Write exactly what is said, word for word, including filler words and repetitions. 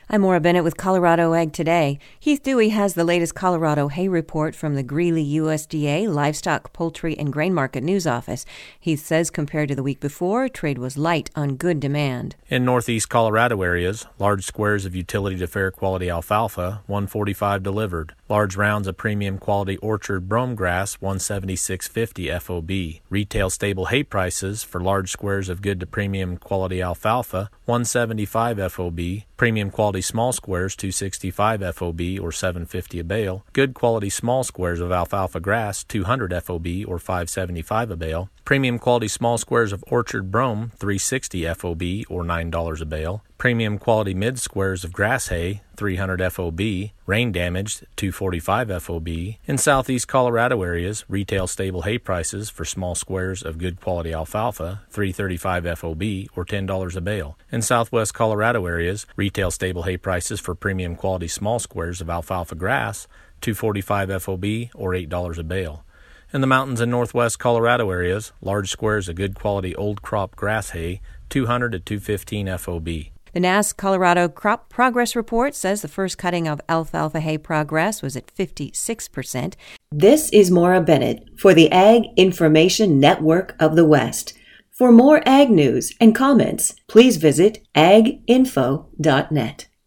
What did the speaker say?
I'm Maura Bennett with Colorado Ag Today. Heath Dewey has the latest Colorado hay report from the Greeley U S D A Livestock, Poultry, and Grain Market News Office. Heath says compared to the week before, trade was light on good demand. In northeast Colorado areas, large squares of utility to fair quality alfalfa, one forty-five delivered. Large rounds of premium quality orchard brome grass, one seventy-six fifty F O B. Retail stable hay prices for large squares of good to premium quality alfalfa, one seventy-five F O B. Premium quality small squares, two sixty-five F O B or seven fifty a bale. Good quality small squares of alfalfa grass, two hundred F O B or five seventy-five a bale. Premium quality small squares of orchard brome, three sixty F O B or nine dollars a bale. Premium quality mid squares of grass hay, three hundred F O B. Rain damaged, two forty-five F O B. In southeast Colorado areas, retail stable hay prices for small squares of good quality alfalfa, three thirty-five F O B or ten dollars a bale. In southwest Colorado areas, retail stable hay prices for premium quality small squares of alfalfa grass, two forty-five F O B or eight dollars a bale. In the mountains and northwest Colorado areas, large squares of good quality old crop grass hay, two hundred to two fifteen F O B. The N A S Colorado Crop Progress Report says the first cutting of alfalfa hay progress was at fifty-six percent. This is Maura Bennett for the Ag Information Network of the West. For more ag news and comments, please visit ag info dot net.